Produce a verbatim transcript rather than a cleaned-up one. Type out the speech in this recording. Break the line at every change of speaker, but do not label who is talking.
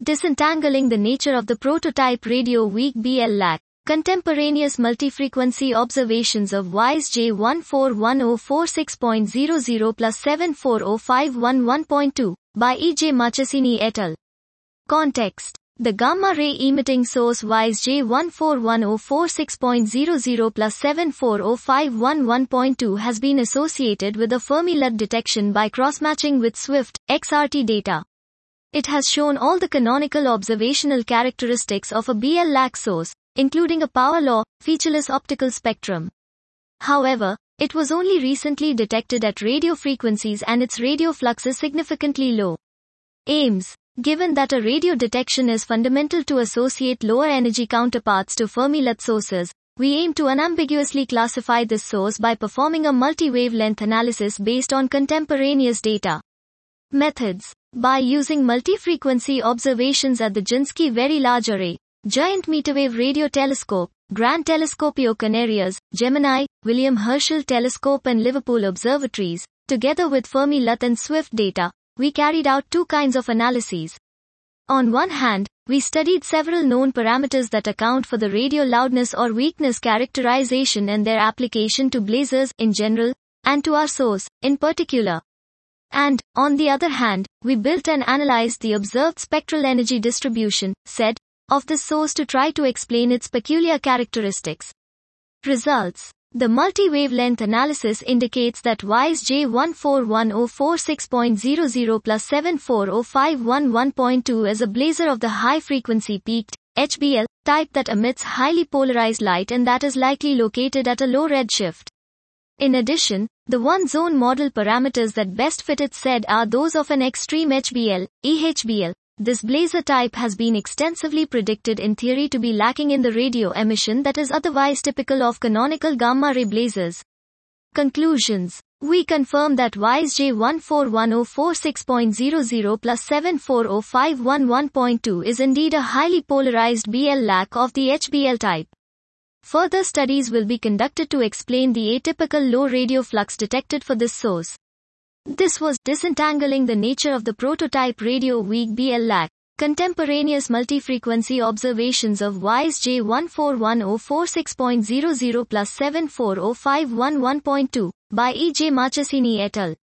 Disentangling the nature of the prototype radio weak B L L A C. Contemporaneous multifrequency observations of WISE J one four one zero four six point zero zero plus seven four zero five one one point two by E J Marchesini et al. Context. The gamma-ray emitting source WISE J one four one zero four six point zero zero plus seven four zero five one one point two has been associated with a Fermi-L U T detection by cross-matching with SWIFT X R T data. It has shown all the canonical observational characteristics of a B L L A C source, including a power law, featureless optical spectrum. However, it was only recently detected at radio frequencies and its radio flux is significantly low. Aims. Given that a radio detection is fundamental to associate lower energy counterparts to Fermi-L U T sources, we aim to unambiguously classify this source by performing a multi-wavelength analysis based on contemporaneous data. Methods. By using multi-frequency observations at the Jansky Very Large Array, Giant Meterwave Radio Telescope, Gran Telescopio Canarias, Gemini, William Herschel Telescope and Liverpool Observatories, together with Fermi-L U T and SWIFT data, we carried out two kinds of analyses. On one hand, we studied several known parameters that account for the radio loudness or weakness characterization and their application to blazars in general, and to our source, in particular. And, on the other hand, we built and analyzed the observed spectral energy distribution, S E D, of this source to try to explain its peculiar characteristics. Results. The multi-wavelength analysis indicates that WISE J one four one zero four six point zero zero plus seven four zero five one one point two is a blazar of the high-frequency peaked, H B L, type that emits highly polarized light and that is likely located at a low redshift. In addition, the one-zone model parameters that best fit its S E D are those of an extreme H B L, E H B L. This blazar type has been extensively predicted in theory to be lacking in the radio emission that is otherwise typical of canonical gamma-ray blazars. Conclusions. We confirm that WISE J one four one zero four six point zero zero plus seven four zero five one one point two is indeed a highly polarized B L L A C of the H B L type. Further studies will be conducted to explain the atypical low radio flux detected for this source. This was Disentangling the Nature of the Prototype Radio Weak B L L A C. Contemporaneous multi-frequency observations of WISE J one four one zero four six point zero zero plus seven four zero five one one point two by E J Marchesini et al.